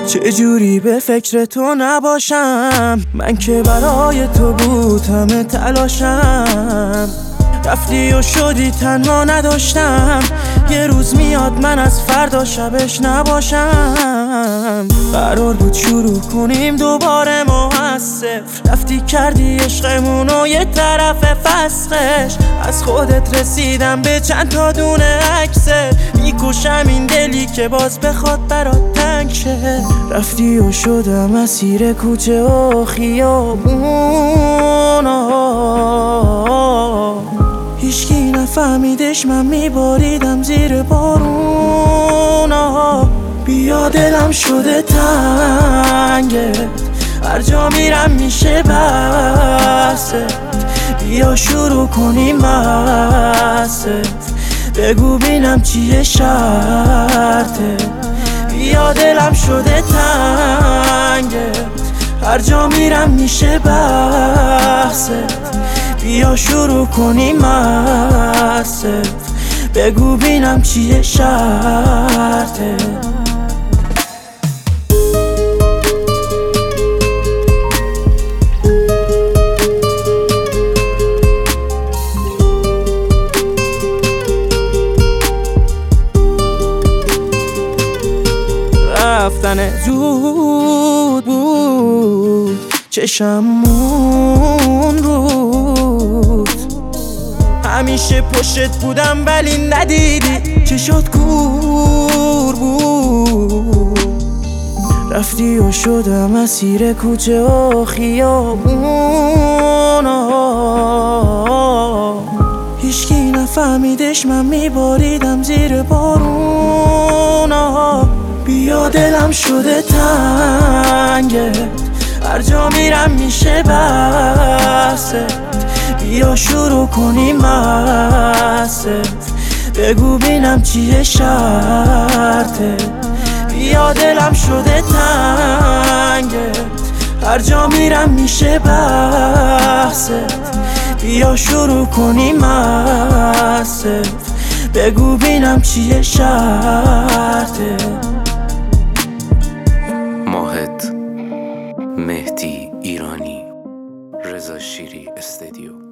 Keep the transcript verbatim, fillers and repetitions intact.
چجوری به فکر تو نباشم؟ من که برای تو بود همه تلاشم. رفتی و شدی تنها نداشتم. یه روز میاد من از فردا شبش نباشم. قرار بود شروع کنیم دوباره ما از صفر. رفتی کردی عشقمونو یه طرف فسخش. از خودت رسیدم به چند تا دونه عکست. میکشم این دلی که باز بخواد برات تنگ شه. رفتی و شدم اسیر کوچه و خیابونا. هیچکی نفهمیدش من میباریدم زیر بارونا. بیا دلم شده تنگت، هر جا میرم میشه بست. بیا شروع کنیم بست. بگو بینم چیه شرطه. بیا دلم شده تنگت، هر جا میرم میشه بست. بیا شروع کنیم مست. بگو بینم چیه شرطه. رفتن زود بود، چشمون رود. همیشه پشت بودم ولی ندیدی، چشات کور بود. رفتی و شدم اسیر کوچه و خیابونا. هیچکی نفهمیدش من میباریدم زیر بارونا. بیا دلم شده تنگت، هر جا میرم میشه بست. بیا شروع کنیم مست. بگو بینم چیه شرطه. بیا دلم شده تنگت، هر جا میرم میشه بست. بیا شروع کنیم مست. بگو بینم چیه شرطه. ماهد، مهدی ایرانی، رضا شیری استدیو.